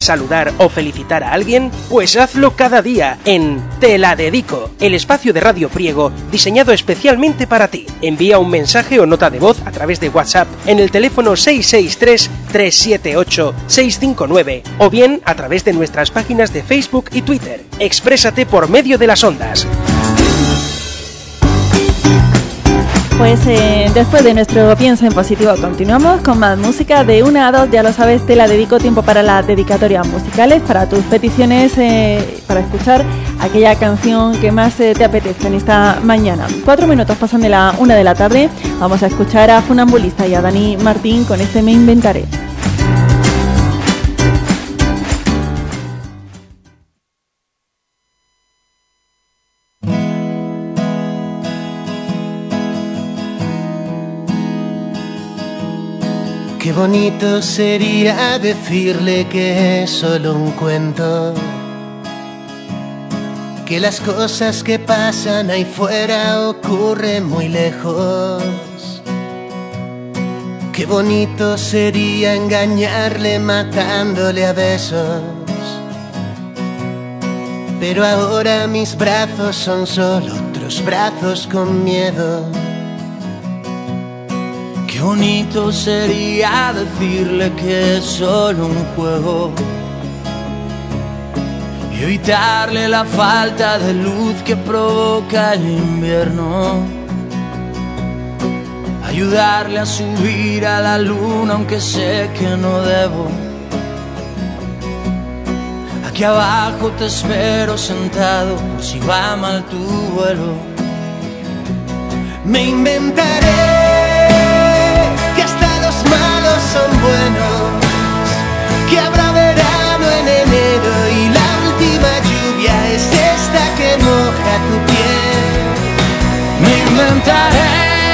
saludar o felicitar a alguien? Pues hazlo cada día en Te la dedico, el espacio de Radio Priego diseñado especialmente para ti. Envía un mensaje o nota de voz a través de WhatsApp en el teléfono 663-378-659 o bien a través de nuestras páginas de Facebook y Twitter. Exprésate por medio de las ondas. Pues después de nuestro Piensa en Positivo continuamos con más música de 1 a 2, ya lo sabes, te la dedico, tiempo para las dedicatorias musicales, para tus peticiones, para escuchar aquella canción que más te apetezca en esta mañana. 4 minutos pasan de la 1 de la tarde, vamos a escuchar a Funambulista y a Dani Martín con este Me Inventaré. Qué bonito sería decirle que es solo un cuento, que las cosas que pasan ahí fuera ocurren muy lejos. Qué bonito sería engañarle matándole a besos, pero ahora mis brazos son solo otros brazos con miedo. Qué bonito sería decirle que es solo un juego y evitarle la falta de luz que provoca el invierno. Ayudarle a subir a la luna aunque sé que no debo. Aquí abajo te espero sentado por si va mal tu vuelo. Me inventaré que hasta los malos son buenos, que habrá verano en enero y la última lluvia es esta que moja tu piel. Me inventaré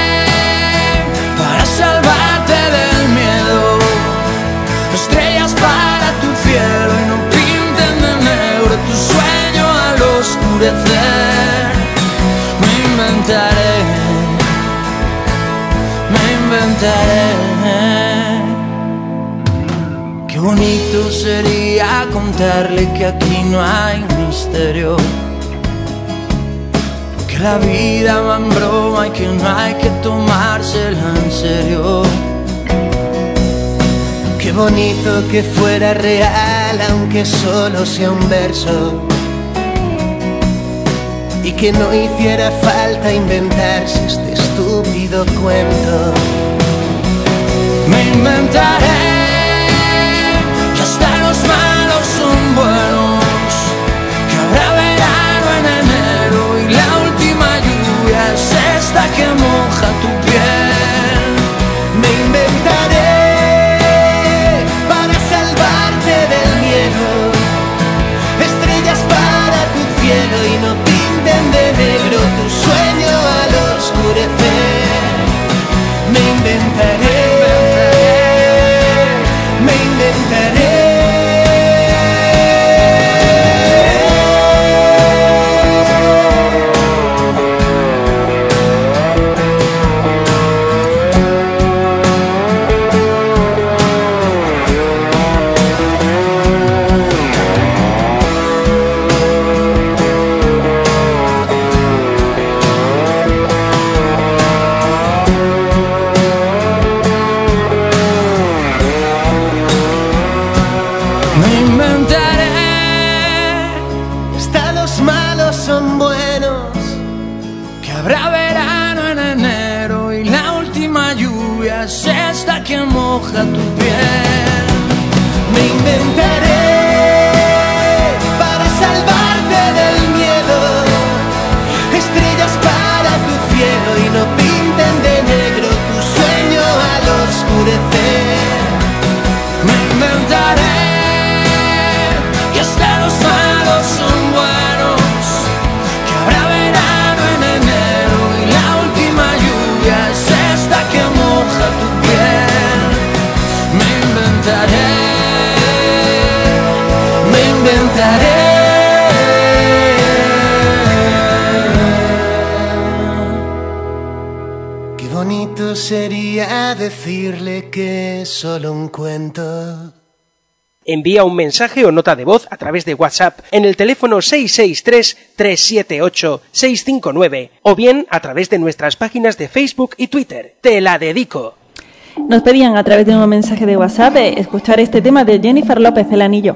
para salvarte del miedo, estrellas para tu cielo y no pinten de negro tu sueño al oscurecer. Me inventaré, me inventaré. Qué bonito sería contarle que aquí no hay misterio, que la vida va en broma y que no hay que tomársela en serio. Qué bonito que fuera real aunque solo sea un verso, y que no hiciera falta inventarse este estúpido cuento. Me inventaré que hasta los malos son buenos, que habrá verano en enero y la última lluvia es esta que moja tu piel. Me inventaré para salvarte del miedo, estrellas para tu cielo y no pinten de negro tu sueño al oscurecer. Me inventaré, me inventaré. Que moja tu piel. Me inventaré para salvarte del miedo, estrellas para tu cielo y no pinten de negro tu sueño al oscurecer. Me inventaré que hasta los malos son buenos, que habrá verano en enero y la última lluvia es esta que moja tu piel. Me inventaré, me inventaré. Qué bonito sería decirle que es solo un cuento, Envía un mensaje o nota de voz a través de WhatsApp en el teléfono 663-378-659 o bien a través de nuestras páginas de Facebook y Twitter. Te la dedico. Nos pedían a través de un mensaje de WhatsApp escuchar este tema de Jennifer López, El Anillo.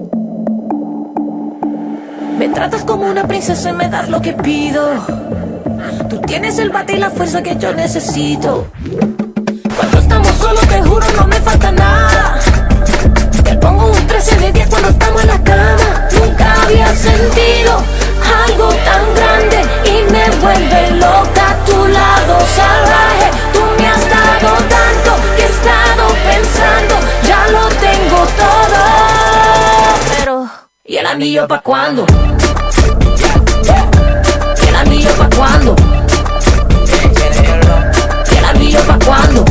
Me tratas como una princesa y me das lo que pido. Tú tienes el bate y la fuerza que yo necesito. Cuando estamos solos te juro no me falta nada. Te pongo un 13 de 10 cuando estamos en la cama. Nunca había sentido algo tan grande y me vuelve loca a tu lado salvaje. Tú me has dado tanto que he estado pensando, ya lo tengo todo. Pero, ¿y el anillo pa' cuándo? ¿Y el anillo pa' cuándo? ¿Y el anillo pa' cuándo?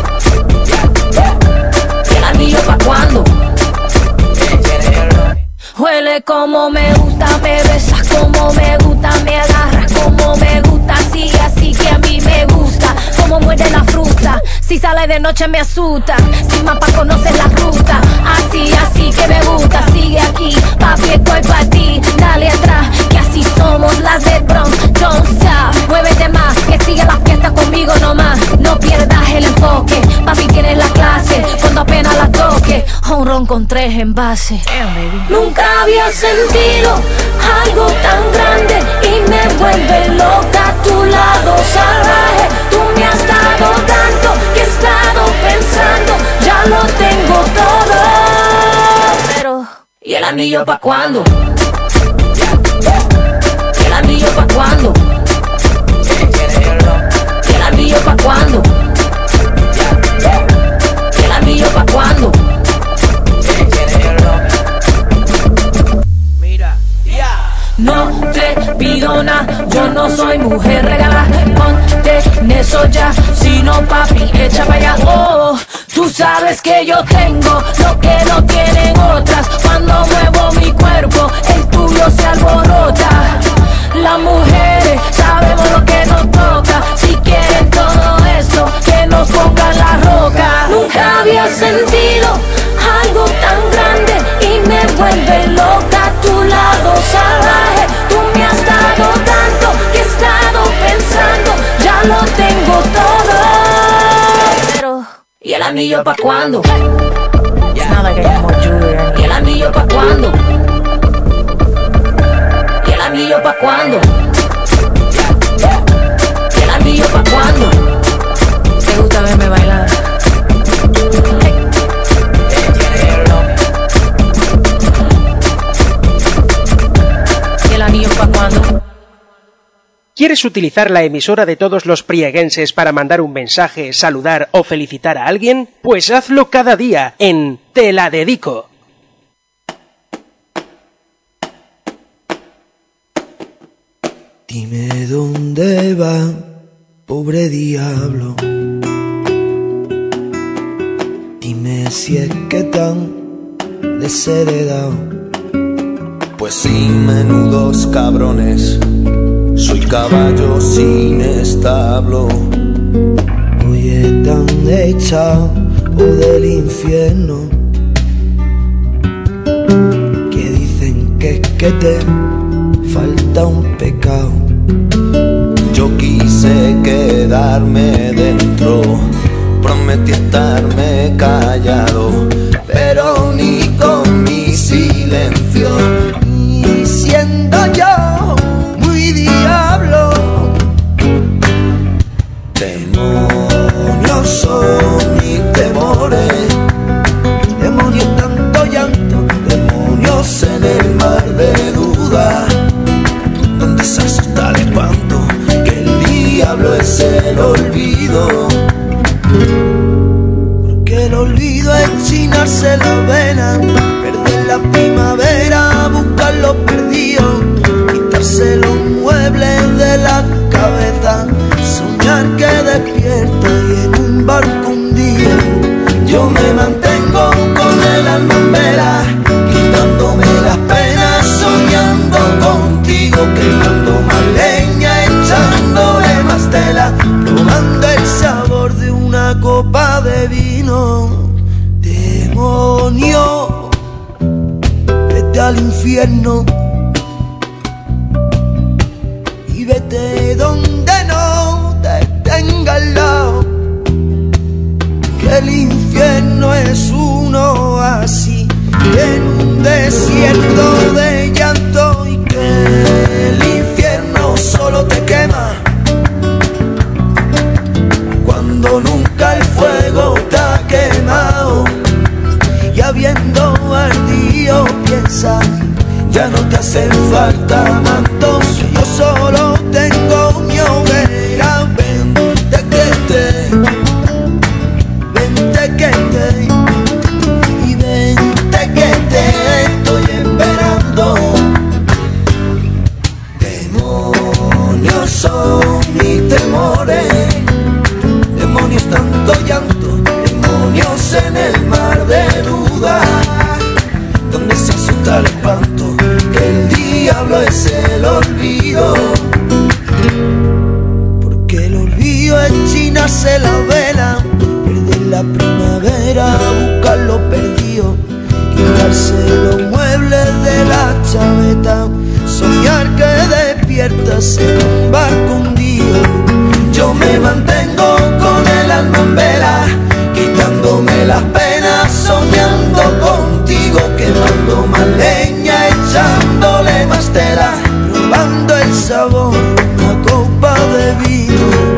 ¿Y el anillo pa' cuándo? Huele como me gusta, me besas como me gusta, me agarras como me gusta, sigue así que a mí me gusta, como muerde la fruta, si sale de noche me asusta, sin mapa conoces la ruta, así que me gusta, sigue aquí, papi estoy pa' ti, dale atrás, que así somos las de Bronx, don't stop, muévete más, que sigue la fiesta conmigo nomás, no pierdas el enfoque, papi tienes la clase, cuando apenas la toque, un ron con 3 envases, nunca había sentido algo tan grande y me vuelve loca a tu lado salvaje. Tú me has dado tanto que he estado pensando, ya lo tengo todo. Pero, ¿y el anillo pa' cuándo? ¿Y el anillo pa' cuándo? ¿Y el anillo pa' cuándo? ¿Y el anillo pa' cuándo? No te pido nada, yo no soy mujer regalada. Ponte en eso ya, si no papi, echa pa' allá. Oh, tú sabes que yo tengo lo que no tienen otras. Cuando muevo mi cuerpo, el tuyo se alborota. Las mujeres sabemos lo que nos toca. Si quieren todo esto, que nos pongan la roca. Nunca había sentido algo tan grande y me vuelve loca a tu lado salvaje. Tú me has dado tanto que he estado pensando, ya lo tengo todo. Pero, ¿y el anillo pa' cuándo? Nada que llamo lluvia. ¿Y el anillo pa' cuándo? ¿Y el anillo pa' cuándo? ¿Y el anillo pa' cuándo? ¿Te gusta verme bailar? ¿Quieres utilizar la emisora de todos los prieguenses para mandar un mensaje, saludar o felicitar a alguien? Pues hazlo cada día en Te la dedico. Dime dónde va, pobre diablo. Dime si es que tan desheredado. Pues sí, menudos cabrones, soy caballo sin establo. Oye, tan echado del infierno que dicen que es que te falta un pecado. Yo quise quedarme dentro, prometí estarme callado, pero ni con mi silencio, y siendo yo muy diablo, demonios son mis temores, demonios tanto llanto, demonios en el mar de duda, donde se asusta el espanto, que el diablo es el olvido. porque el olvido es chinarse la vena vete al infierno y vete donde no te tenga al lado, que el infierno es un oasis en un desierto de llanto y que el infierno solo te quema cuando nunca el fuego te ha quemado, y habiendo ardido piensas ya no te hacen falta mantos, yo solo tengo mi hoguera. Vente que te y vente que te estoy esperando. Demonios son mis temores, demonios tanto llanto, demonios en el mar de duda, donde se asusta el espanto, que el diablo es el olvido, porque el olvido es chinarse la vela, perder la primavera, buscar lo perdido, quitarse los muebles de la chaveta, soñar que despiertas en un barco hundido. Yo me mantengo con el alma en vela, quitándome las penas, soñando contigo, quemando más leña, echándole más tela, probando el sabor, una copa de vino.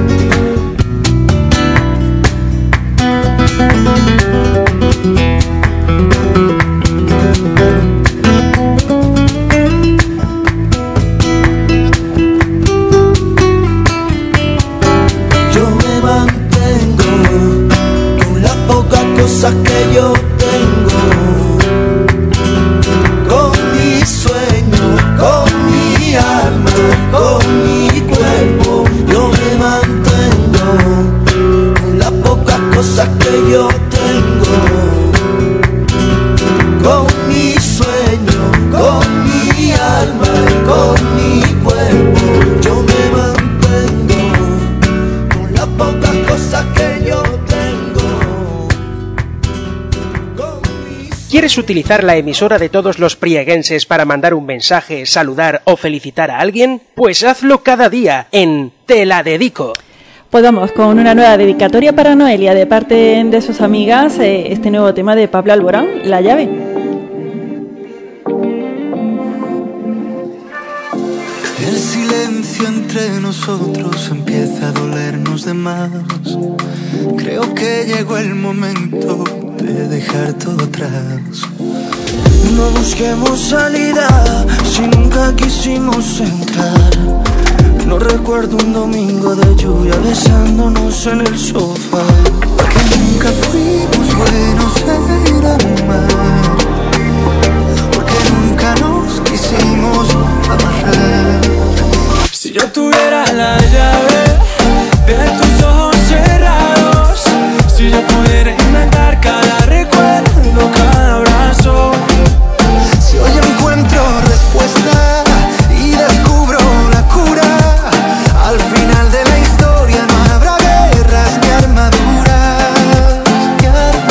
Yo me mantengo con las pocas cosas que yo tengo, con mi sueño, con mi alma, con mi cuerpo. Yo me mantengo con las pocas cosas que yo tengo, con mi sueño, con mi alma y con mi cuerpo. Yo me mantengo con las pocas cosas que yo tengo, con mi... ¿Quieres utilizar la emisora de todos los prieguenses para mandar un mensaje, saludar o felicitar a alguien? Pues hazlo cada día en Te la Dedico. Pues vamos con una nueva dedicatoria para Noelia de parte de sus amigas, este nuevo tema de Pablo Alborán, La llave. El silencio entre nosotros empieza a dolernos de más. Creo que llegó el momento de dejar todo atrás. No busquemos salida si nunca quisimos entrar. No recuerdo un domingo de lluvia besándonos en el sofá, porque nunca fuimos buenos en amar, porque nunca nos quisimos amarrar. Si yo tuviera la llave de tus ojos cerrados, si yo pudiera inventar cada recuerdo, cada abrazo, si hoy encuentro respuesta y descubro la cura, al final de la historia no habrá guerras ni armaduras, ni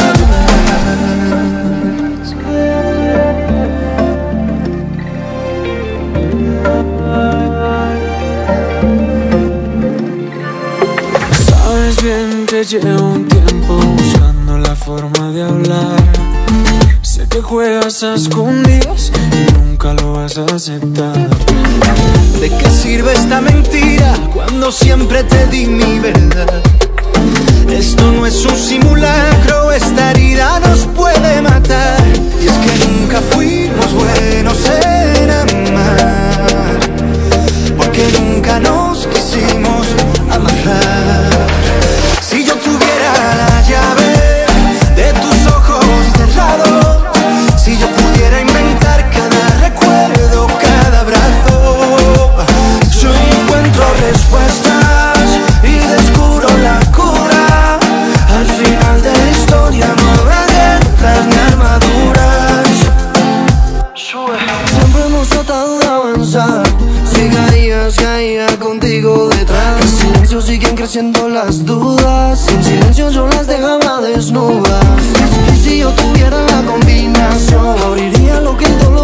armaduras. Sabes bien que llevo un tiempo buscando la forma de hablar. Sé que juegas a escondidas y nunca lo vas a aceptar. ¿De qué sirve esta mentira cuando siempre te di mi verdad? Esto no es un simulacro, esta herida nos puede matar. Y es que nunca fuimos buenos en amar, porque nunca nos quisimos amarrar. Si yo tuviera la llave de tus ojos cerrados, si yo pudiera inventar cada recuerdo, cada abrazo, yo encuentro respuestas y descubro la cura. Al final de la historia no habrá guerras ni armaduras. Siempre hemos tratado de avanzar, si caía contigo detrás. En silencio siguen creciendo las dudas, en silencio yo las dejaba desnudas. Y si yo tuviera la combinación, abriría lo que el dolor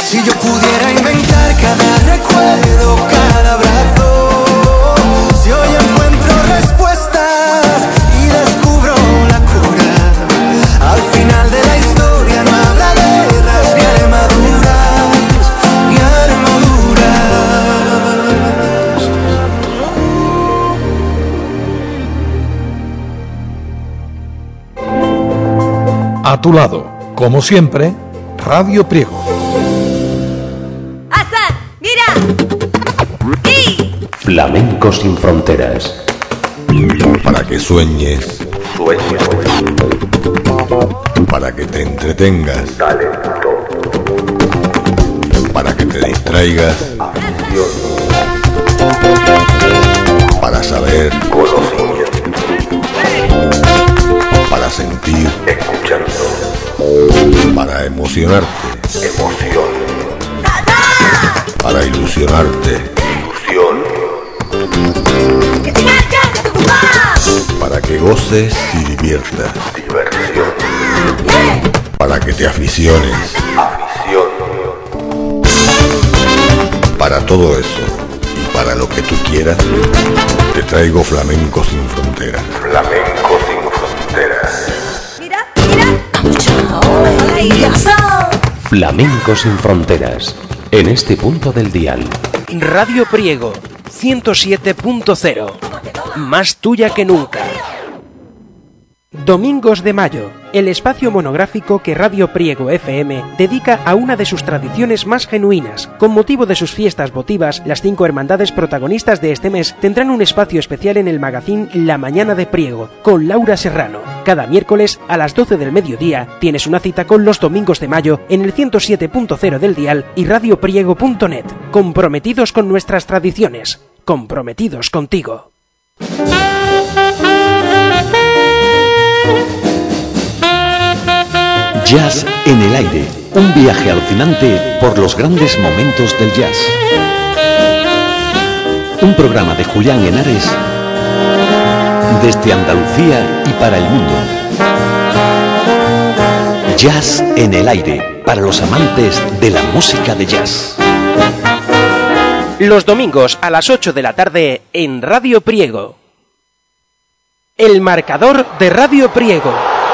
Si yo pudiera inventar cada recuerdo, cada abrazo, si hoy encuentro respuestas y descubro la cura, al final de la historia no habrá guerras ni armaduras, ni armaduras. A tu lado, como siempre, Radio Priego. Flamenco sin fronteras. Para que sueñes. Para que te entretengas. Para que te distraigas. Para saber. Para sentir. Para emocionarte. Para ilusionarte. Para que goces y diviertas. Para que te aficiones. Para todo eso y para lo que tú quieras, te traigo Flamenco sin fronteras. Flamenco sin fronteras. Flamenco sin fronteras. En este punto del dial. Radio Priego 107.0. Más tuya que nunca. Domingos de Mayo, el espacio monográfico que Radio Priego FM dedica a una de sus tradiciones más genuinas. Con motivo de sus fiestas votivas, las 5 hermandades protagonistas de este mes tendrán un espacio especial en el magazín La Mañana de Priego, con Laura Serrano. Cada miércoles a las 12 del mediodía tienes una cita con los Domingos de Mayo en el 107.0 del dial y radiopriego.net. Comprometidos con nuestras tradiciones, comprometidos contigo. Jazz en el aire, un viaje alucinante por los grandes momentos del jazz. Un programa de Julián Henares desde Andalucía y para el mundo. Jazz en el aire, para los amantes de la música de jazz. Los domingos a las 8 de la tarde en Radio Priego. El marcador de Radio Priego.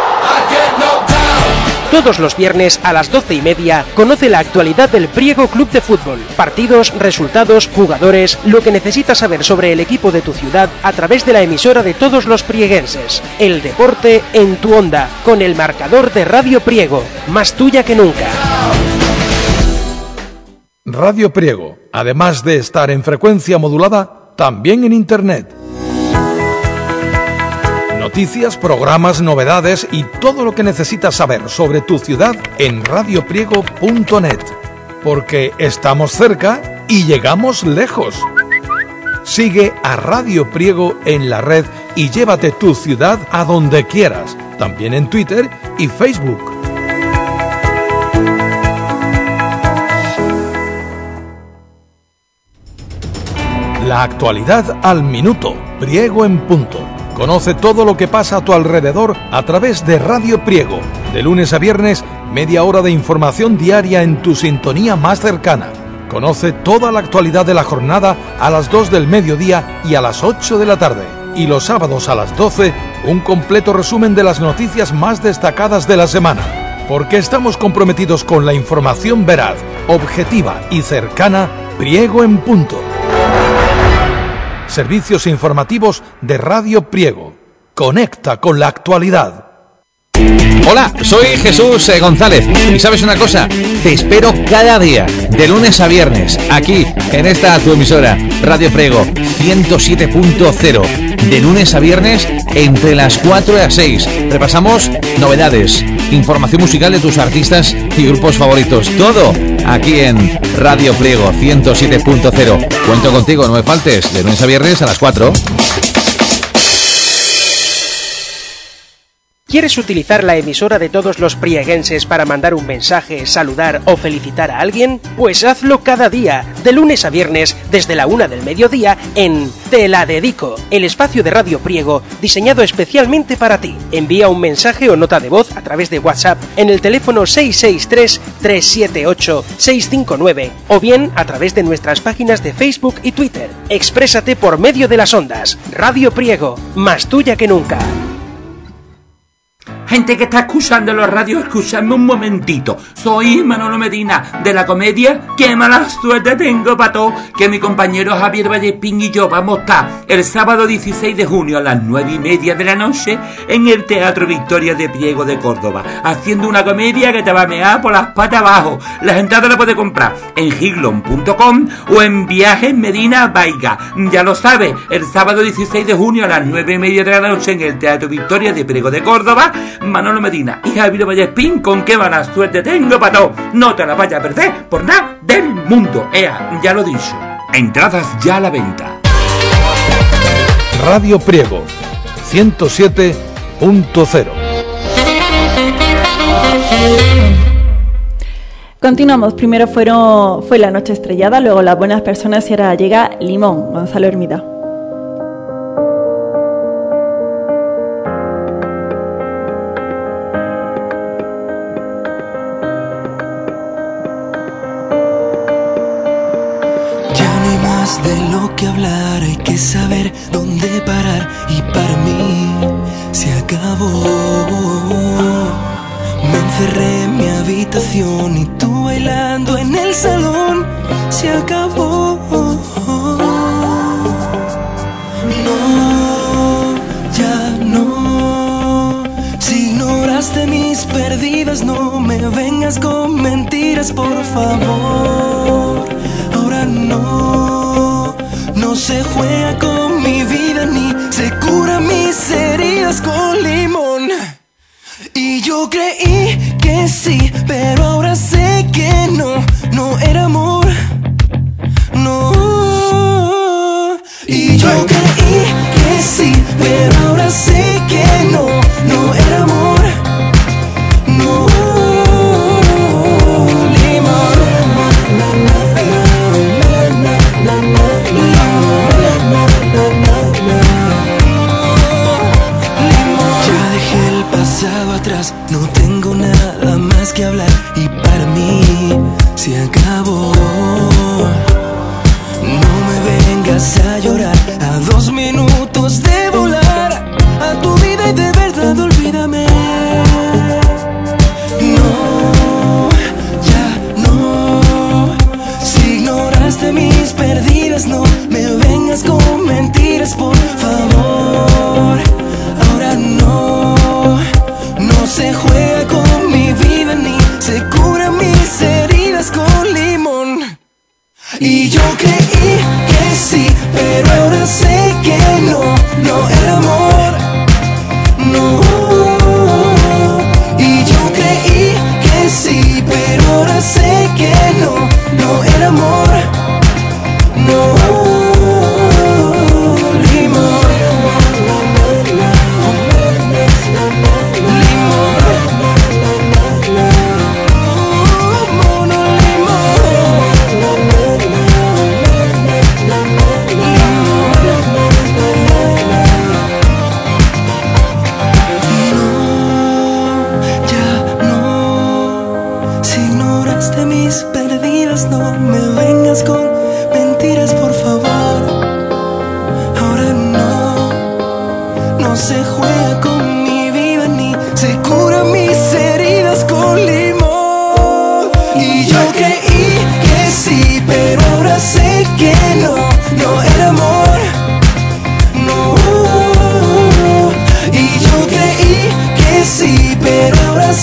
Todos los viernes a las 12:30 conoce la actualidad del Priego Club de Fútbol. Partidos, resultados, jugadores, lo que necesitas saber sobre el equipo de tu ciudad a través de la emisora de todos los prieguenses. El deporte en tu onda, con el marcador de Radio Priego. Más tuya que nunca. Radio Priego, además de estar en frecuencia modulada, también en Internet. Noticias, programas, novedades y todo lo que necesitas saber sobre tu ciudad en radiopriego.net. Porque estamos cerca y llegamos lejos. Sigue a Radio Priego en la red y llévate tu ciudad a donde quieras. También en Twitter y Facebook. La actualidad al minuto. Priego en punto. Conoce todo lo que pasa a tu alrededor a través de Radio Priego. De lunes a viernes, media hora de información diaria en tu sintonía más cercana. Conoce toda la actualidad de la jornada a las 2 del mediodía y a las 8 de la tarde. Y los sábados a las 12, un completo resumen de las noticias más destacadas de la semana. Porque estamos comprometidos con la información veraz, objetiva y cercana. Priego en punto. Servicios informativos de Radio Priego. Conecta con la actualidad. Hola, soy Jesús González y ¿sabes una cosa? Te espero cada día, de lunes a viernes, aquí, en esta tu emisora, Radio Priego 107.0, de lunes a viernes entre las 4 y las 6. Repasamos novedades, información musical de tus artistas y grupos favoritos, todo aquí en Radio Priego 107.0. Cuento contigo, no me faltes, de lunes a viernes a las 4. ¿Quieres utilizar la emisora de todos los prieguenses para mandar un mensaje, saludar o felicitar a alguien? Pues hazlo cada día, de lunes a viernes, desde la 1 del mediodía, en Te la Dedico, el espacio de Radio Priego diseñado especialmente para ti. Envía un mensaje o nota de voz a través de WhatsApp en el teléfono 663-378-659 o bien a través de nuestras páginas de Facebook y Twitter. Exprésate por medio de las ondas. Radio Priego, más tuya que nunca. Gente que está escuchando los radios, escuchadme un momentito. Soy Manolo Medina, de la comedia Qué mala suerte tengo, pato. Que mi compañero Javier Vallespín y yo vamos a estar el sábado 16 de junio a las 9:30 de la noche en el Teatro Victoria de Priego de Córdoba, haciendo una comedia que te va a mear por las patas abajo. Las entradas las puedes comprar en giglon.com o en Viajes Medina Baiga. Ya lo sabes, el sábado 16 de junio a las 9:30 de la noche en el Teatro Victoria de Priego de Córdoba, Manolo Medina y Javier Vallespín con Qué mala suerte tengo, pato. No te la vayas a perder por nada del mundo. Ya lo he dicho. Entradas ya a la venta. Radio Priego 107.0. Continuamos. Primero fue La Noche Estrellada, luego Las Buenas Personas y ahora llega Limón, Gonzalo Hermida. De lo que hablar hay que saber dónde parar y para mí se acabó. Me encerré en mi habitación y tú bailando en el salón. Se acabó. No, ya no. Si ignoraste mis perdidas, no me vengas con mentiras, por favor. Ahora no se juega con mi vida ni se cura mis heridas con limón. Y yo creí que sí, pero ahora sé que no era amor. No. Y yo creí que sí, pero ahora sé que no era amor. No. Atrás, no tengo nada más que hablar y para mí se acabó. No me vengas a llorar a 2 minutos de volar a tu vida y de verdad olvídame. No, ya no. Si ignoraste mis perdidas, no me vengas con mentiras, por favor. Ahora no se juega con mi vida ni se cura mis heridas con limón. Y yo creí que sí, pero ahora sé que no era amor. No. Y yo creí que sí, pero ahora sé que no era amor. No.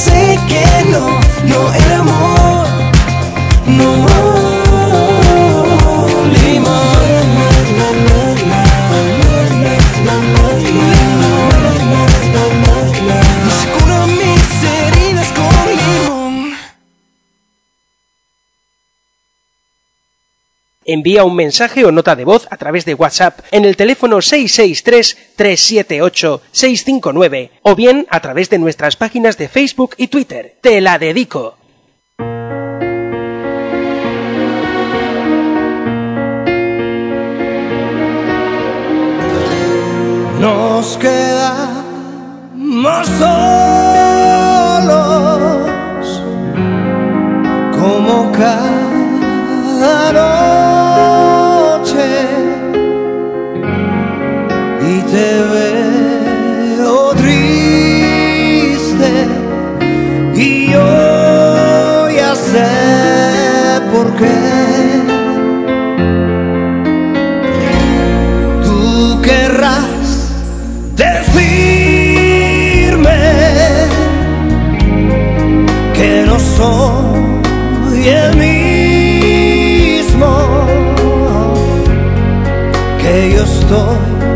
No era amor, no. Envía un mensaje o nota de voz a través de WhatsApp en el teléfono 663-378-659 o bien a través de nuestras páginas de Facebook y Twitter. Te la dedico. Nos quedamos solos como cada noche y te veo triste y yo ya sé por qué. Tú querrás decirme que no soy el mismo, que yo estoy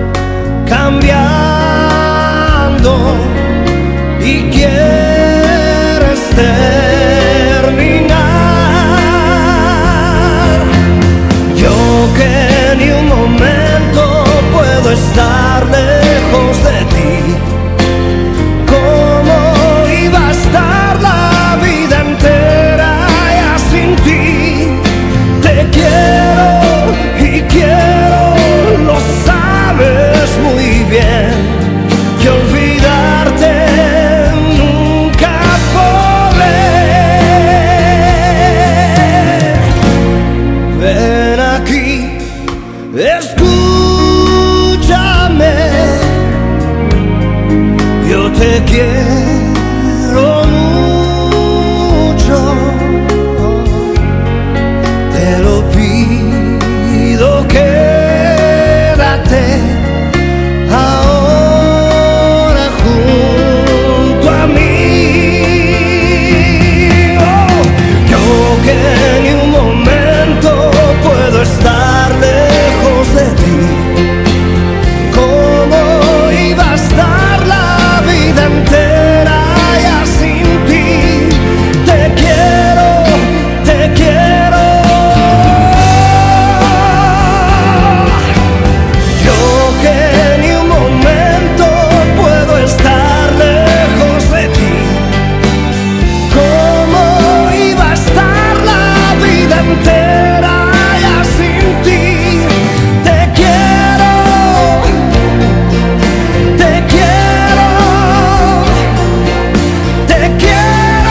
cambiando y quieres terminar. Yo que ni un momento puedo estar lejos de ti. ¿Cómo iba a estar la vida entera ya sin ti? Te quiero y quiero, lo sabes muy bien, que olvidarte nunca podré. Ven aquí, escúchame, yo te quiero mucho, te lo pido, quédate ahora junto a mí. Oh, yo que ni un momento puedo estar lejos de ti. ¿Cómo iba a estar la vida entera ya sin ti? Te quiero, te quiero. Yo que ni un momento puedo estar lejos de ti. ¿Cómo iba a estar la vida entera ya sin ti? Te quiero, te quiero, te quiero.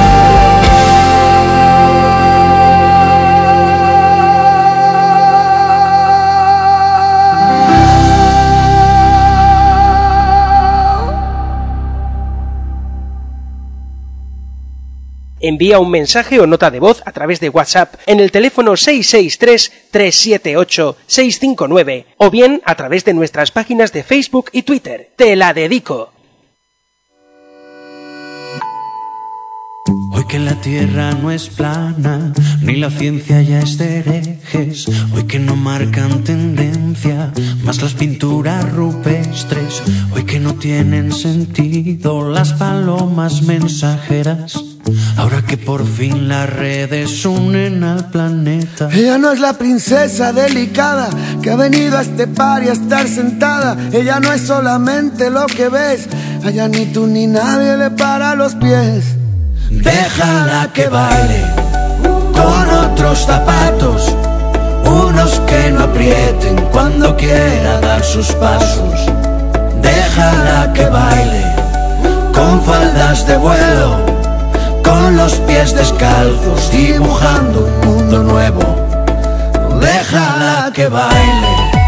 Envía un mensaje o nota de voz a través de WhatsApp en el teléfono 663-378-659 o bien a través de nuestras páginas de Facebook y Twitter. Te la dedico. Hoy que la tierra no es plana, ni la ciencia ya es de herejes, hoy que no marcan tendencia, más las pinturas rupestres, hoy que no tienen sentido las palomas mensajeras, ahora que por fin las redes unen al planeta. Ella no es la princesa delicada que ha venido a este par y a estar sentada. Ella no es solamente lo que ves, allá ni tú ni nadie le para los pies. Déjala que baile con otros zapatos, unos que no aprieten cuando quiera dar sus pasos. Déjala que baile con faldas de vuelo, con los pies descalzos, dibujando un mundo nuevo. Déjala que baile.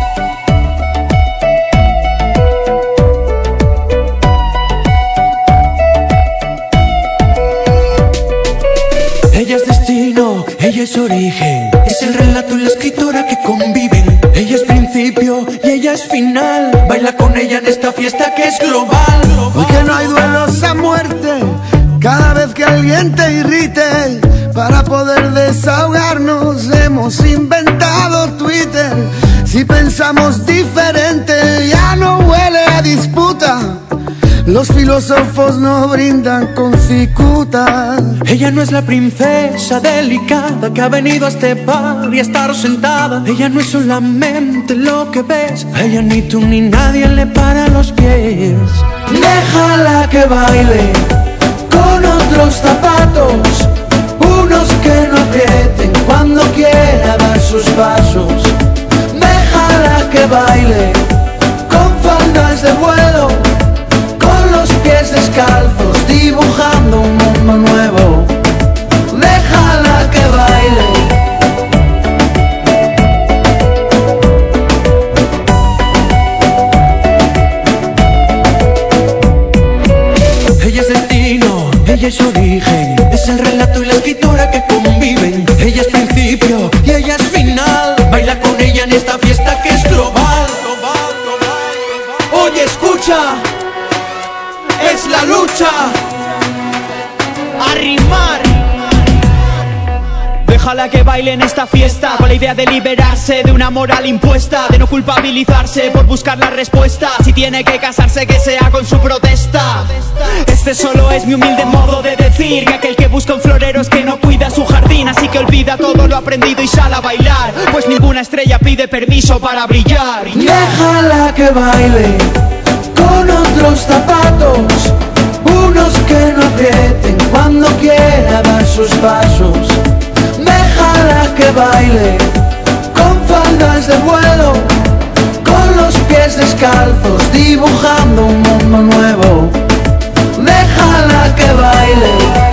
Ella es destino, ella es origen, es el relato y la escritora que conviven. Ella es principio y ella es final, baila con ella en esta fiesta que es global. Hoy que no hay duelos a muerte, cada vez que alguien te irrite, para poder desahogarnos hemos inventado Twitter. Si pensamos diferente ya no huele a disputa, Los filósofos no brindan con cicuta. Ella no es la princesa delicada que ha venido a este bar y a estar sentada. Ella no es solamente lo que ves. A ella ni tú ni nadie le para los pies. Déjala que baile con otros zapatos, unos que no aprieten cuando quiera dar sus pasos. Déjala que baile con faldas de vuelo, con los pies descalzos, dibujando un mundo nuevo. Déjala que baile. Ella es destino, ella es origen, es el relato y la escritura que conviven. Ella es principio y ella es final. Baila con ella en esta fiesta que es global. Oye, escucha, es la lucha. A rimar. Déjala que baile en esta fiesta con la idea de liberarse de una moral impuesta, de no culpabilizarse por buscar la respuesta. Si tiene que casarse, que sea con su protesta. Este solo es mi humilde modo de decir que aquel que busca un florero es que no cuida su jardín. Así que olvida todo lo aprendido y sal a bailar, pues ninguna estrella pide permiso para brillar. Déjala que baile con otros zapatos, unos que no aprieten cuando quiera dar sus pasos. Déjala que baile con faldas de vuelo, con los pies descalzos, dibujando un mundo nuevo. Déjala que baile.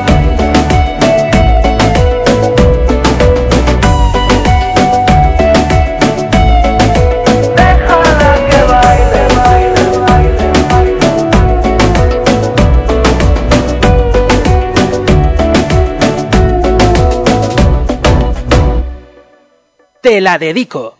Te la dedico.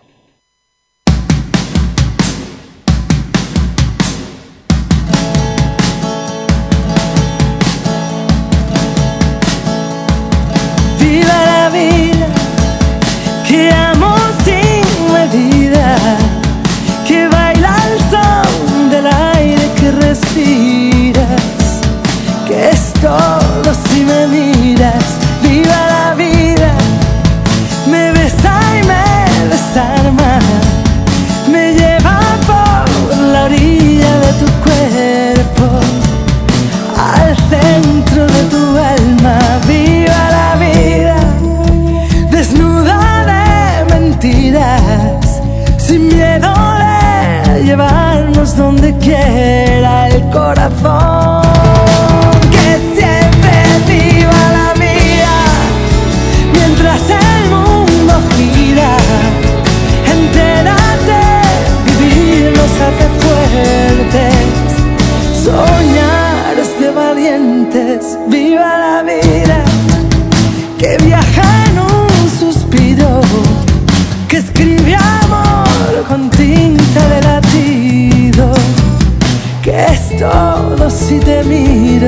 Viva la vida, que amo sin medida, que baila al son del aire que respiras, que es todo si me miras. Viva la vida, me besa y me desarma, me lleva por la orilla de tu cuerpo, al centro de tu alma. Viva la vida, desnuda de mentiras, sin miedo de llevarnos donde quiera el corazón. Que siempre viva la vida, mientras el mundo gira. Entérate, vivir nos hace fuertes, soñar es de valientes. Viva la vida, que viaja en un suspiro, que escribe amor con tinta de latido, que es todo si te miro.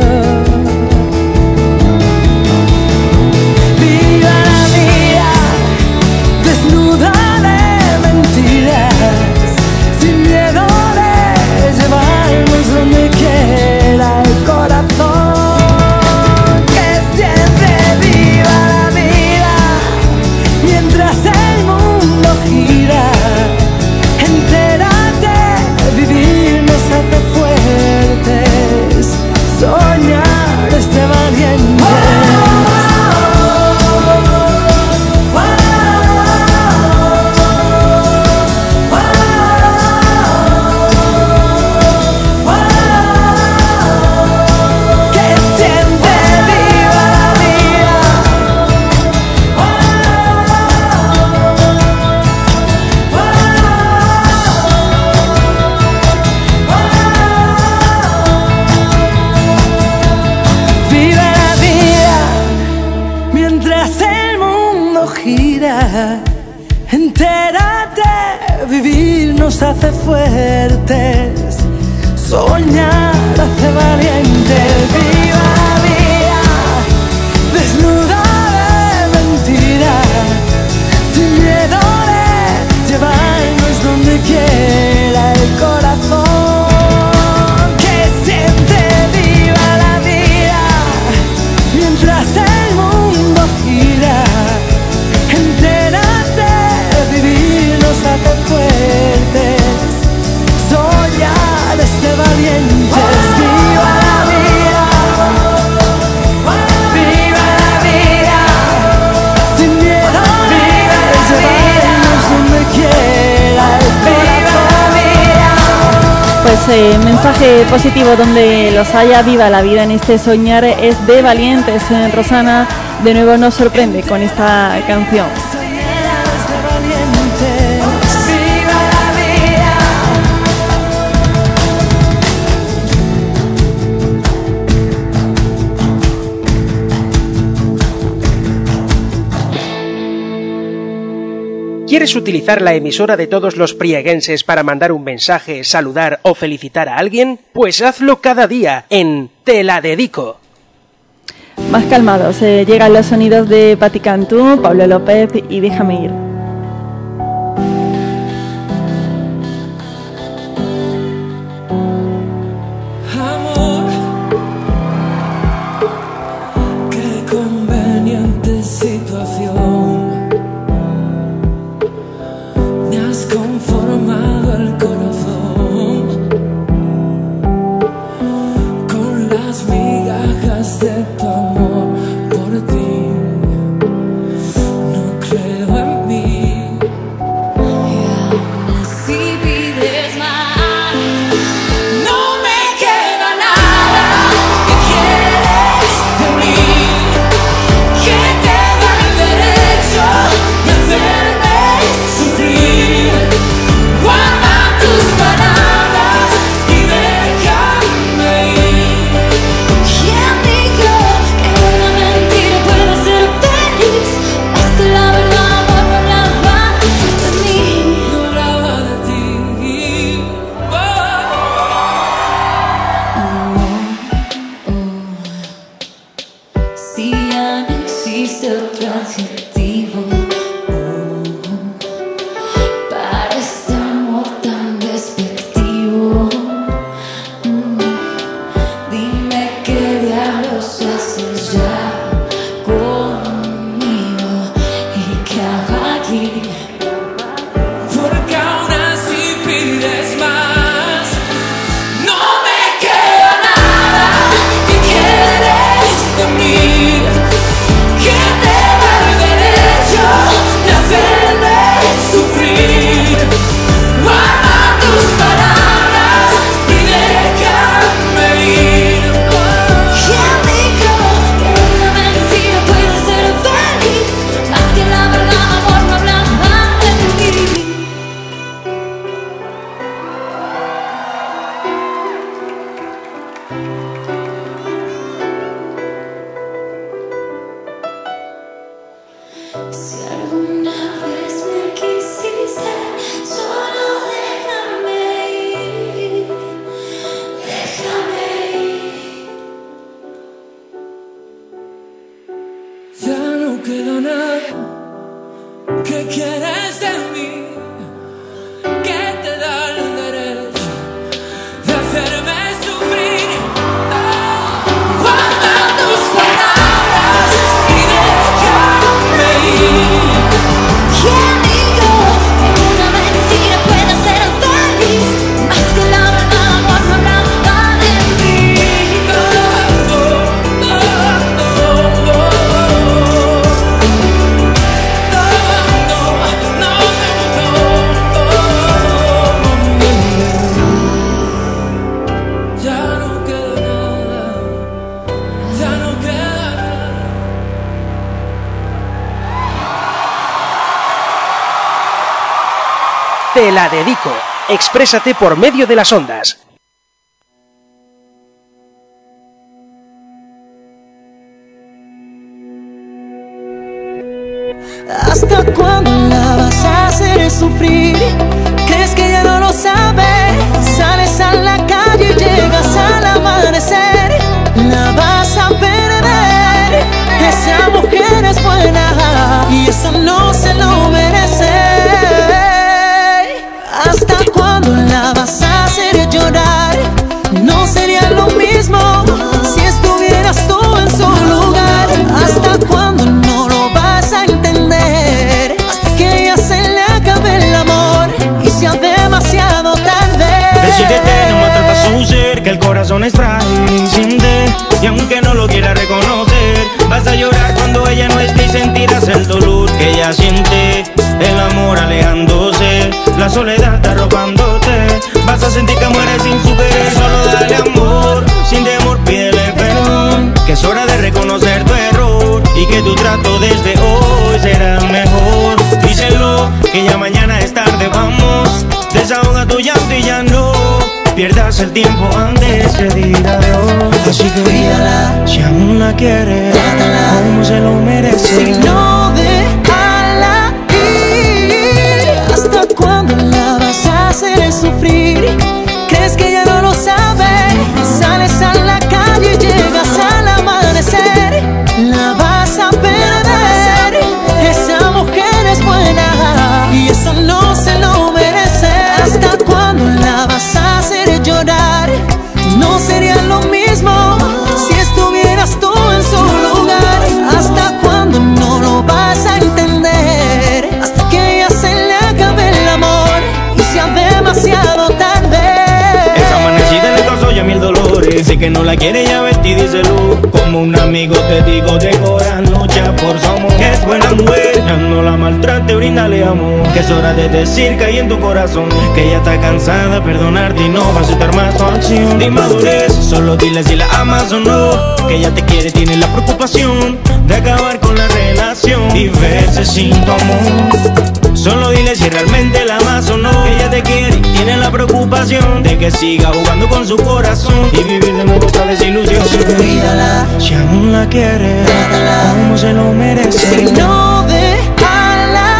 Viva la vida, desnuda de mentiras, sin miedo de llevarnos donde quiera el corazón. Que siempre viva la vida, mientras el mundo gira. Entérate, vivir nos hace fuertes, soñar es de valientes. Entérate, vivir nos hace fuertes, soñar hace valientes. Viva la vida, desnuda de mentiras, sin miedo de llevarnos donde quiera el corazón. Que siempre mensaje positivo donde los haya, viva la vida en este soñar, es de Valientes. Rosana de nuevo nos sorprende con esta canción. ¿Quieres utilizar la emisora de todos los prieguenses para mandar un mensaje, saludar o felicitar a alguien? Pues hazlo cada día en Te la dedico. Más calmados, llegan los sonidos de Pati Cantú, Pablo López y Déjame ir. Amor, qué conveniente situación. Me has conformado el corazón con las migajas de tu amor por ti. No creo en mí. Si pides más, no me queda nada. ¿Qué quieres de mí? ¿Qué te da el derecho de hacerme sufrir? Guarda tus palabras y déjame ir. ¿Quién dijo que una mentira puede ser feliz? Es que la verdad no hablaba de mí. No hablaba de ti. Si ya no existe otro adjetivo para este amor tan despectivo, dime qué diablos haces ya conmigo y qué hago aquí. Porque aún así pides más. No me queda nada. ¿Qué quieres de mí? ¿Qué te da el derecho de hacerme sufrir? Guarda tus palabras y déjame ir. ¿Quién dijo que una mentira puede ser feliz? Más que la verdad, amor, no hablaba de ti. Si alguna vez me quisiste, solo déjame ir. Déjame ir. Ya no queda nada. ¿Qué quieres de mí? ¿Qué te da el derecho de hacerme sufrir? Guarda tus palabras y déjame ir. ¿Quién dijo que una mentira puede ser feliz? Más que la verdad, amor, no hablaba de mí. Ya no queda nada. Ya no queda nada. Te la dedico. Exprésate por medio de las ondas. ¿Hasta cuándo la vas a hacer sufrir? ¿Crees que ya no lo sabes? Sales a la calle y llegas al amanecer. La vas a perder. Esa mujer es buena y eso no se lo merece. ¿Hasta cuándo la vas a hacer llorar? No sería lo mismo si estuvieras tú en su lugar. ¿Hasta cuándo no lo vas a entender? Hasta que ella se le acabe el amor y sea demasiado tarde. Decídete, no maltratas a su ser, que el corazón es frágil, siente. Y aunque no lo quiera reconocer, vas a llorar cuando ella no esté y sentirás el dolor que ella siente. El amor alejándose, la soledad arropándote. Vas a sentir que mueres sin su que tu trato desde hoy será mejor. Díselo, que ya mañana es tarde, vamos. Desahoga tu llanto y ya no pierdas el tiempo antes que diga adiós. Así que cuídala, si aún la quieres, trátala como se lo merece. Si no, déjala ir. ¿Hasta cuándo la vas a hacer sufrir? ¿Crees que ya no lo sabe? Sales a la calle y llegas al amanecer. La vas a perder. Esa mujer es buena y eso no se lo merece. ¿Hasta cuándo la vas a hacer llorar? No sería lo mismo si estuvieras tú en su lugar. ¿Hasta cuándo no lo vas a entender? Hasta que ya se le acabe el amor y sea demasiado tarde. Esa amanecida le causó ya 1000 dolores. Sé que no la quiere, ya vete y díselo. Como un amigo te digo de corazón, lucha por su amor. Que es buena mujer, ya no la maltrate, bríndale amor. Que es hora de decir que hay en tu corazón que ella está cansada, perdonarte y no va a aceptar más tu acción. De inmadurez, solo dile si la amas o no. Que ella te quiere, tiene la preocupación de acabar con la relación y verse sin tu amor. Solo dile si realmente la amas o no. Que ella te quiere, tiene la preocupación de que siga jugando con su corazón y vivir de nuevo esta desilusión. Cuídala, si aún la quieres, trátala como se lo merece. Si no, déjala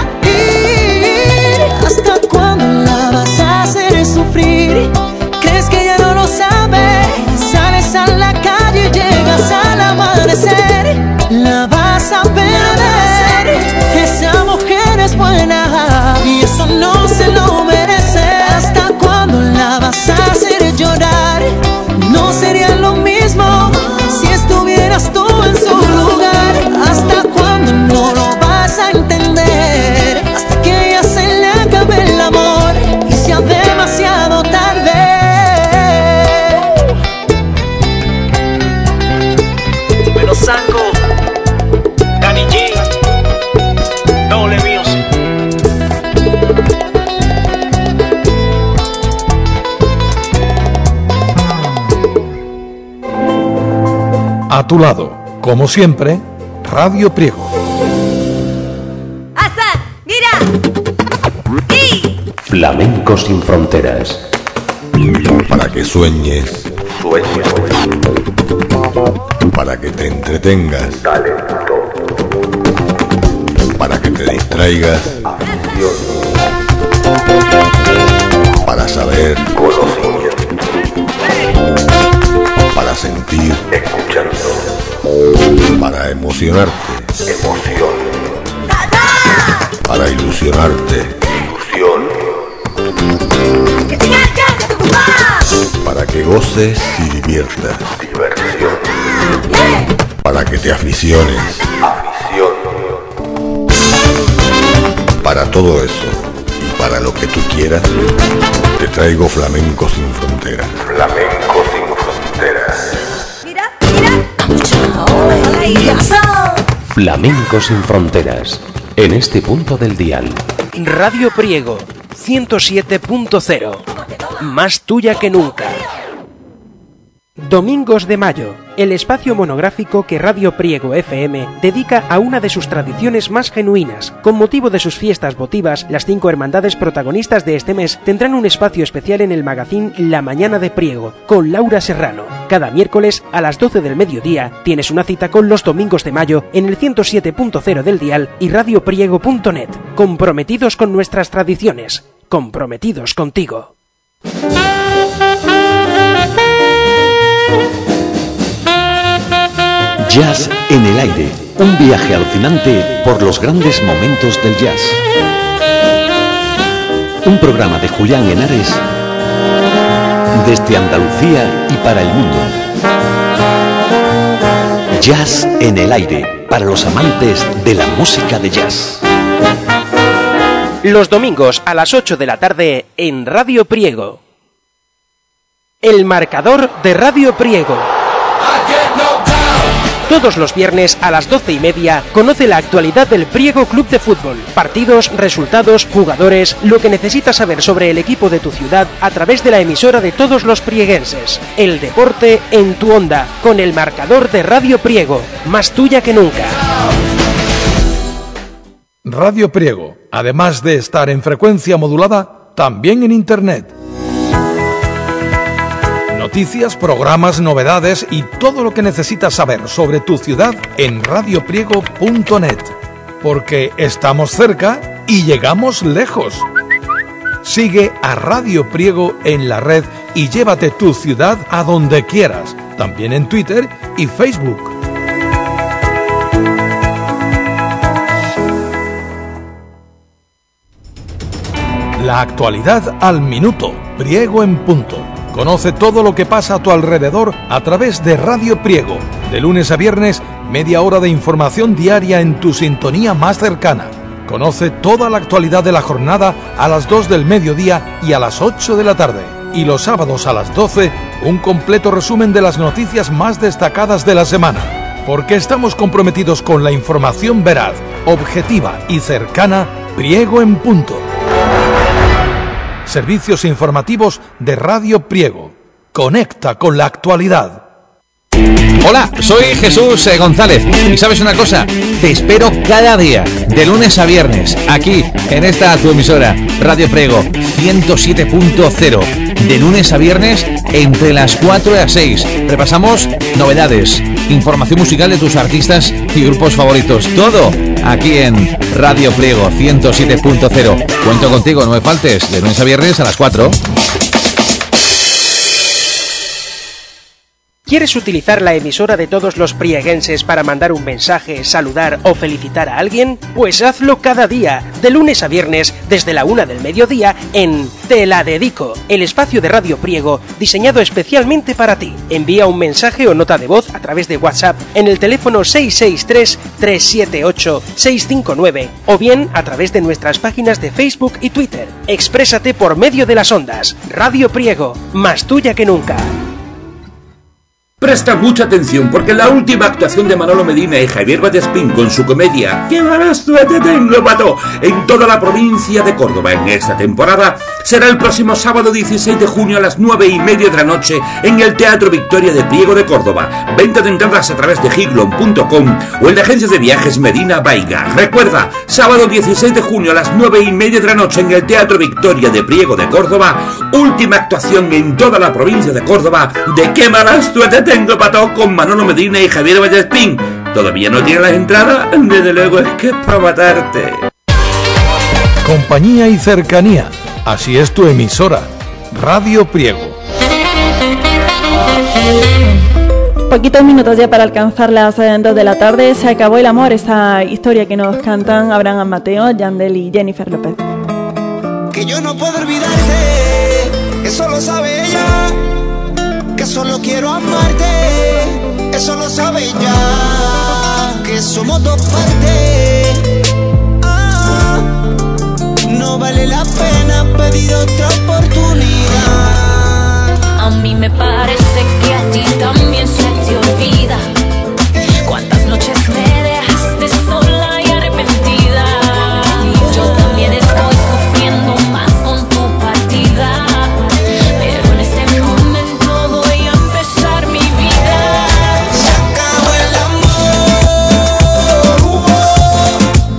ir. ¿Hasta cuándo la vas a hacer sufrir? ¿Crees que ya no lo sabe? Sales a la calle y llegas al amanecer. La vas a perder. Esa mujer es buena y eso no se lo merece. ¿Hasta cuándo la vas a hacer llorar? No sería lo mismo si estuvieras tú en su lugar. ¿Hasta cuándo no lo vas a entender? Hasta que ya se le acabe el amor y sea demasiado tarde. Me lo saco, Danny G, doble music. A tu lado, como siempre, Radio Priego. Flamenco sin fronteras. Para que sueñes, para que te entretengas, para que te distraigas, para saber, para sentir, para emocionarte, para ilusionarte, para que goces y diviertas, para que te aficiones, para todo eso y para lo que tú quieras, te traigo Flamenco sin fronteras. Flamenco sin fronteras. Flamenco sin fronteras. En este punto del dial. Radio Priego 107.0. Más tuya que nunca. Domingos de Mayo, el espacio monográfico que Radio Priego FM dedica a una de sus tradiciones más genuinas. Con motivo de sus fiestas votivas, las 5 hermandades protagonistas de este mes tendrán un espacio especial en el magazín La Mañana de Priego, con Laura Serrano. Cada miércoles a las 12 del mediodía tienes una cita con los Domingos de Mayo en el 107.0 del dial y radiopriego.net. Comprometidos con nuestras tradiciones, comprometidos contigo. Jazz en el aire, un viaje alucinante por los grandes momentos del jazz. Un programa de Julián Henares desde Andalucía y para el mundo. Jazz en el aire, para los amantes de la música de jazz. Los domingos a las 8 de la tarde en Radio Priego. El marcador de Radio Priego. Todos los viernes a las 12:30 conoce la actualidad del Priego Club de Fútbol. Partidos, resultados, jugadores, lo que necesitas saber sobre el equipo de tu ciudad a través de la emisora de todos los prieguenses. El deporte en tu onda, con el marcador de Radio Priego, más tuya que nunca. Radio Priego, además de estar en frecuencia modulada, también en Internet. Noticias, programas, novedades y todo lo que necesitas saber sobre tu ciudad en radiopriego.net. Porque estamos cerca y llegamos lejos. Sigue a Radio Priego en la red y llévate tu ciudad a donde quieras, también en Twitter y Facebook. La actualidad al minuto, Priego en punto. Conoce todo lo que pasa a tu alrededor a través de Radio Priego. De lunes a viernes, media hora de información diaria en tu sintonía más cercana. Conoce toda la actualidad de la jornada a las 2 del mediodía y a las 8 de la tarde. Y los sábados a las 12, un completo resumen de las noticias más destacadas de la semana. Porque estamos comprometidos con la información veraz, objetiva y cercana, Priego en punto. Servicios informativos de Radio Priego. Conecta con la actualidad. Hola, soy Jesús González. ¿Y sabes una cosa? Te espero cada día, de lunes a viernes, aquí, en esta tu emisora, Radio Priego 107.0. De lunes a viernes, entre las 4 y las 6. Repasamos novedades, información musical de tus artistas y grupos favoritos. Todo aquí en Radio Priego 107.0. Cuento contigo, no me faltes, de lunes a viernes a las 4. ¿Quieres utilizar la emisora de todos los prieguenses para mandar un mensaje, saludar o felicitar a alguien? Pues hazlo cada día, de lunes a viernes, desde la 1 del mediodía, en Te la Dedico, el espacio de Radio Priego diseñado especialmente para ti. Envía un mensaje o nota de voz a través de WhatsApp en el teléfono 663-378-659 o bien a través de nuestras páginas de Facebook y Twitter. Exprésate por medio de las ondas. Radio Priego, más tuya que nunca. Presta mucha atención porque la última actuación de Manolo Medina y Javier Vallespín con su comedia ¡Qué mala suerte tengo, pato!, en toda la provincia de Córdoba en esta temporada será el próximo sábado 16 de junio a las 9:30 de la noche en el Teatro Victoria de Priego de Córdoba. Venta de entradas a través de giglon.com o en la agencia de viajes Medina Baiga. Recuerda, sábado 16 de junio a las 9:30 de la noche en el Teatro Victoria de Priego de Córdoba, última actuación en toda la provincia de Córdoba de ¡Qué mala suerte tengo, pato!, con Manolo Medina y Javier Vallespín. ¿Todavía no tienes las entradas? Desde luego es que es para matarte. Compañía y cercanía. Así es tu emisora, Radio Priego. Poquitos minutos ya para alcanzar las 2 de la tarde. Se acabó el amor, esa historia que nos cantan Abraham Mateo, Yandel y Jennifer López. Que yo no puedo olvidarte, eso lo sabe ella. Que solo quiero amarte, eso lo sabe ella. Que somos dos partes. No vale la pena pedir otra oportunidad. A mí me parece que a ti también se te olvida cuántas noches me dejaste sola y arrepentida. Yo también estoy sufriendo más con tu partida, pero en este momento voy a empezar mi vida. Se acabó el amor,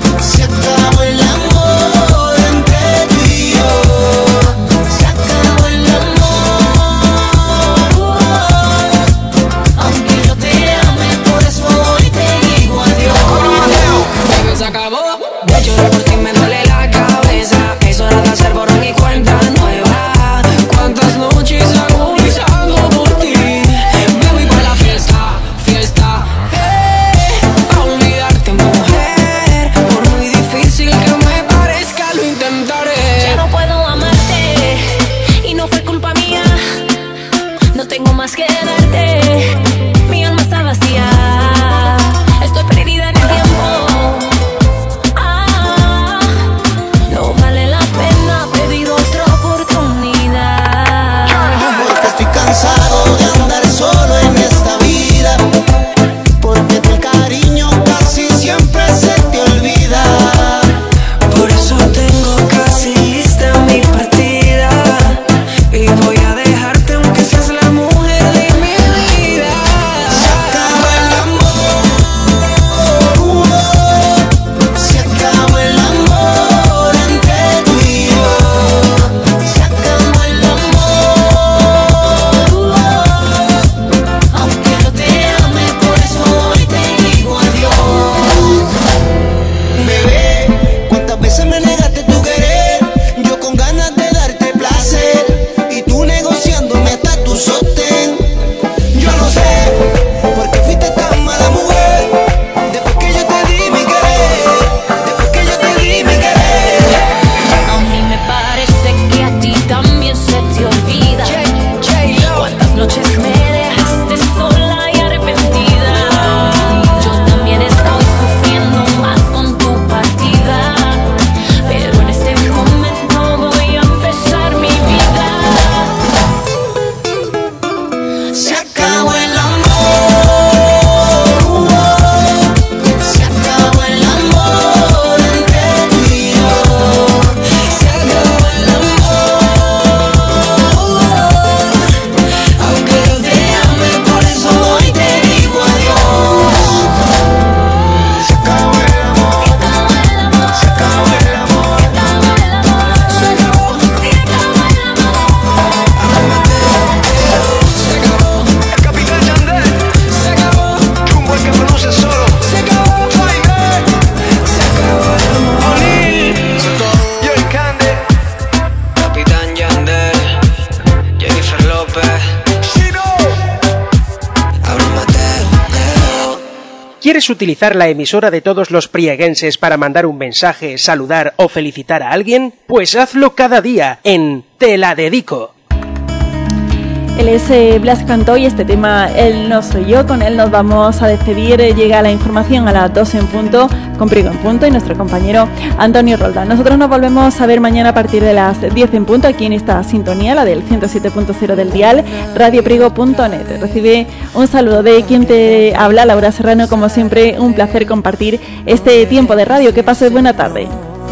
¿Quieres utilizar la emisora de todos los prieguenses para mandar un mensaje, saludar o felicitar a alguien? Pues hazlo cada día en Te la dedico. Él es Blas Cantó y este tema, Él no soy yo. Con él nos vamos a despedir. Llega la información a las 12 en punto, con Priego en punto y nuestro compañero Antonio Roldán. Nosotros nos volvemos a ver mañana a partir de las 10 en punto, aquí en esta sintonía, la del 107.0 del dial, radiopriego.net. Recibe un saludo de quien te habla, Laura Serrano. Como siempre, un placer compartir este tiempo de radio. Que pases buena tarde.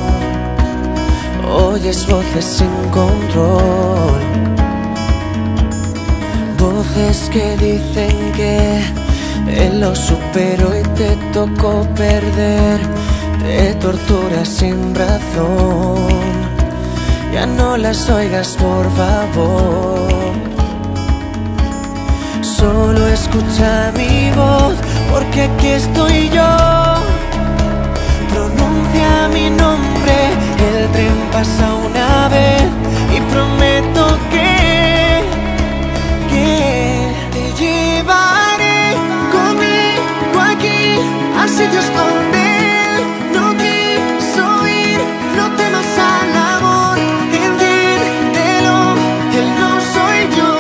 Oyes voces sin control, voces que dicen que él lo superó y te tocó perder. Te torturas sin razón, ya no las oigas por favor. Solo escucha mi voz, porque aquí estoy yo. Pronuncia mi nombre, el tren pasa una vez y prometo que te llevaré conmigo aquí a sitios donde él no quiso ir. No temas al amor, entiéndelo, él no soy yo.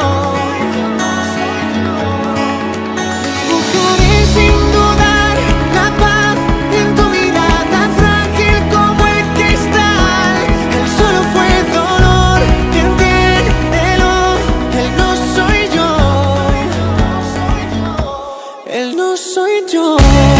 Buscaré sin dudar la paz en tu mirada frágil como el cristal. Él solo fue dolor, entiéndelo, él no soy yo. Él no soy yo.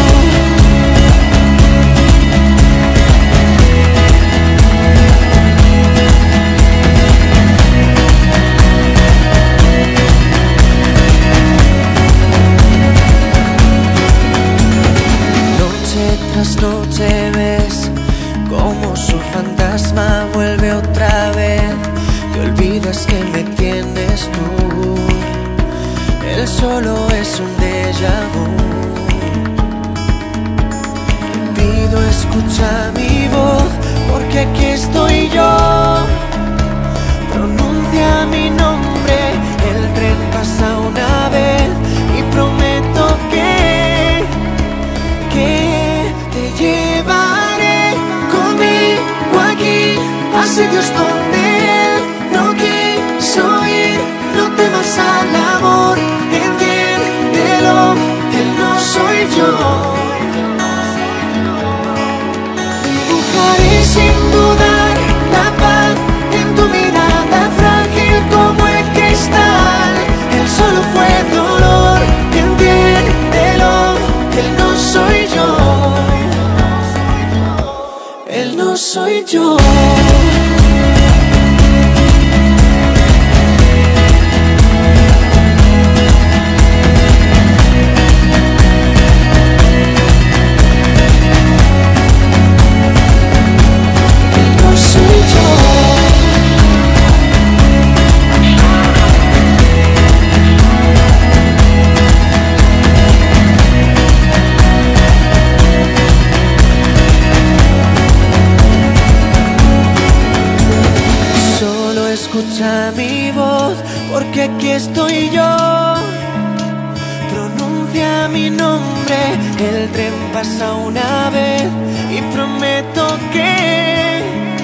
Noche tras noche ves como su fantasma vuelve otra vez. Te olvidas que me tienes tú, él solo es un déjà vu. Te pido escucha mi voz, porque aquí estoy yo. Pronuncia mi nombre, el tren pasa una vez y prometo que te llevaré conmigo aquí a sitios donde él no quiso ir. No temas al amor, entiéndelo, él no soy yo. Dibujaré sin dudar la paz en tu mirada frágil como el cristal. Él solo fue dolor, entiéndelo, él no soy yo. Él no soy yo. Escucha mi voz, porque aquí estoy yo. Pronuncia mi nombre, el tren pasa una vez y prometo que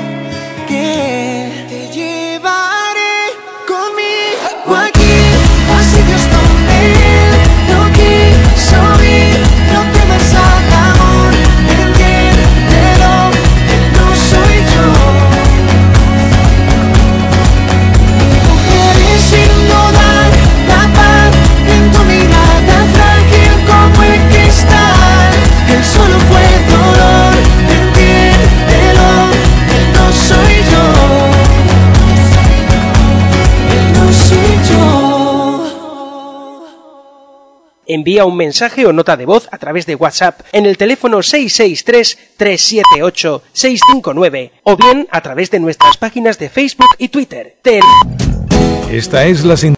te llevaré conmigo aquí a sitios donde él no quiso ir. No temas al amor, entiéndelo, él no soy yo. Sin dudar la paz en tu mirada frágil como el cristal. Él solo fue dolor, entiéndelo, él no soy yo. Él no soy yo. Envía un mensaje o nota de voz a través de WhatsApp en el teléfono 663-378-659 o bien a través de nuestras páginas de Facebook y Twitter. Esta es la